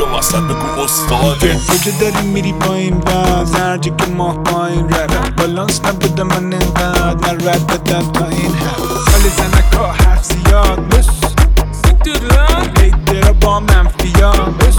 بیا وسط بگو استاده. کجا داری میری با این وز هر جا که ماه پایین رد بالانس نبودم من انقدر من رد بدم تا این حد حال زنکا حرف زیاد بس هیترا با منفیان بس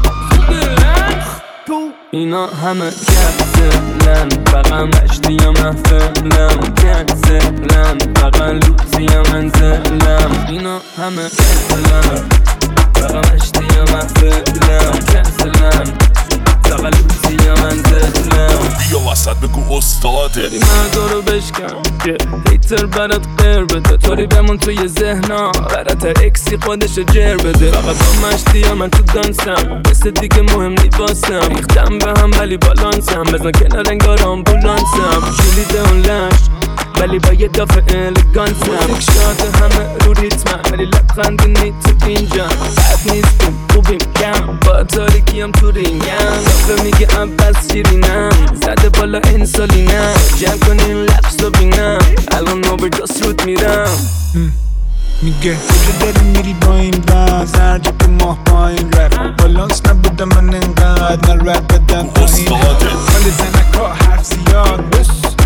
اینا همه کنسلن فقط مشتی یا محفلم کنسلن فقط لوزی یا منزلم اینا همه کنسلن فقط مشتی یا محفلم کنسلن فقط لوزی یا منزلم بیا وسط بگو استاده. داری مردا رو بشکن که هیتر برات قیر بده طوری بمون توی ذهنا برات اکسی خودش جر بده فقط با مشتی یا من تو دانسم مثل دیگه مهم لیباسم ریختم به هم ولی بالانسم بزن کنار انگار آمبولانسم شولیده اون لش ولی با یه دافع الگانسم موزیک شاده همه رو ریتمم ولی لبخندی نی تو اینجا بد نیستیم خوبیم کم با تاریکیم تو رینگم دافع میگه عباس شیرینم زده بالا انسولینم جمع کنین لبس رو بینم الان اووردوس رود میرم میگه کجا داری میری با این وز هر جا که ماه پایین رد بالانس نبودم من انقدر من رد بدم تا این حد حال زنکا حرف زیاد بس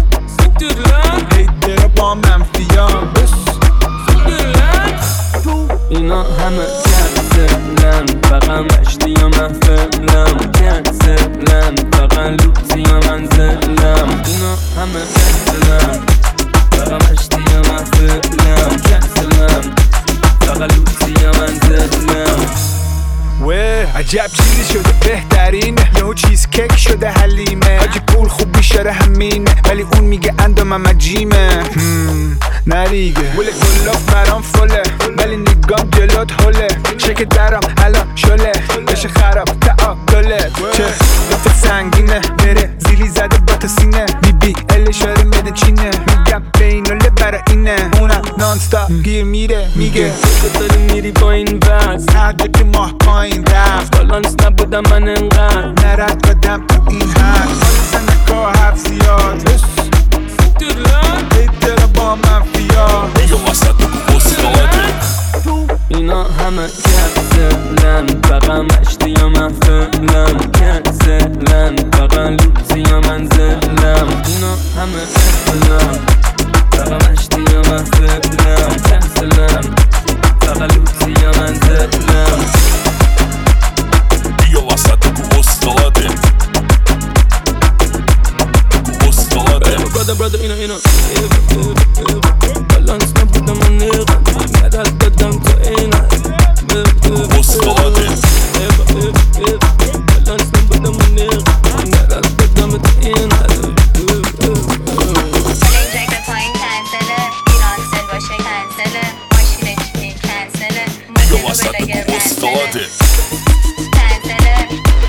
هیترا با منفیان بس اینا همه کنسلن فقط مشتی یا محفلم کنسلن فقط لوزی یا منزلم اینا همه کنسلن فقط مشتی یا محفلم کنسلن فقط لوزی یا منزلم عجب چیزی شده بهترین یهو چیز کیک شده حلیمه حاجی پول خوب بیشاره همینه ولی اون میگه اندامم عجیمه نریگه ول گلاف برام فله ولی نگام جلوت هله شک درم الان شله بشه خراب تعادله چه دفت سنگینه بره زیلی زده با تا سینه بی ال اشاره مده چینه میگم بیناله برا اینه اونم نانستاپ گیر میره میگه کجا داری میری با این وز هر جا که ماه پایین رفت بالانس نبودم من انقدر نرد بدم تو این حد حال زنکا حرف زیاد هیترا با منفیان بیا وسط بگو استاده. اینا همه کنسلن فقط مشتی یا محفلم کنسلن فقط لوزی یا منزلم اینا همه کنسلن فقط مشتی یا محفلم کنسلن فقط لوزی یا منزلم بیا وسط بگو استاده. بگو استاده. brother اینا بالانس نبودم من نیغم نداد دادم تو اینا بگو استاده. بالانس نبودم من نیغم نداد دادم تو اینا چلنجک به پایین کنسله ایرانسل باشه کنسله ماشین چینی کنسله بیا وسط بگو استاده. کنسله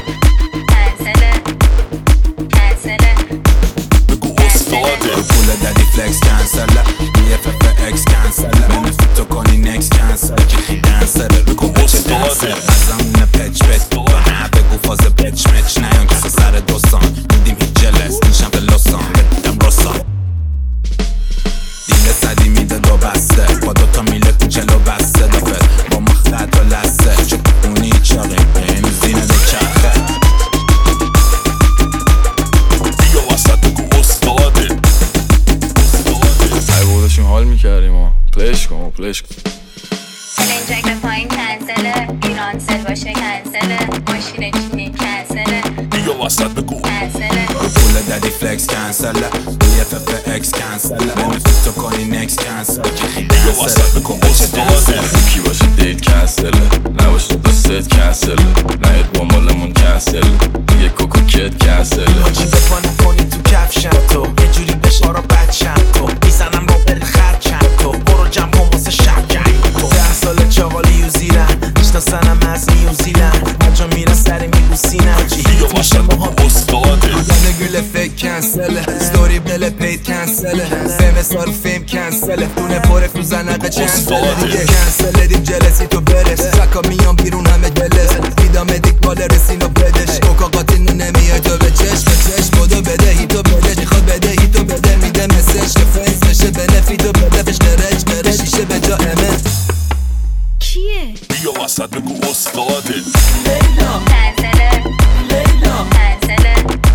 بگو استاده. پول دادی فلکس کنسله BFF اکس کنسله بنفیت تو کنی نکس کنسل جیخی دنسله بگو استاده. ازمون پچ و نه بگو فاز پچ مچ نیان کسی سر دوستان میدیم هیچ جلس نیشم به لسان بدم رسان دیل صدی میده دو بسته با دوتا میله تو جلو بسته دافت با مخلط و لسته چه اونی چاقیم این زینه دو چرخه بیا وسط بگو استاده. ای بابا داشتیم حال میکردیم پلیش کن چلنجک به پایین کنسله ایرانسل باشه کنسله ماشین چینی کنسله بیا وسط بگو کنسله پول دادی فلکس کنسله BFF اکس کنسله بنفیت تو کنی نکس کنسل جیخی بیا وسط دنسله بگو استاده. کی باشه دیت کنسله نباشه دوست کنسله نهید با مالمون کنسله یه کوکو کت کنسله حاجی بپانه کنی تو کفشم تو یه جوری بشارا بچم تو میزنم رو بل خرچم تو برو جمع کن واسه شرکن تو 10 سال چاقالی و زیرن میشناسنم از نیوزیلند هر جا میرن سری میبوسینم بیا وسط بگو استاده. یه گل فیک کنسله ستوری بل پید کنسله فیم سار فیم کنسله دونه پره تو زنقه چنسله دیگه کنسله دیم جلسی تو برس سکا میان بیرون همه دلس میدام دیک بال رسین و بدش کوکا قاطی نمیای تو به چشم بودو بده هیتو بدش میخواد بده هیتو بده میده مسج که فرنس بشه بنفیتو بده فش نرش شیشه به جا امه کیه؟ بیا وسط بگو استاده کنسله کنسله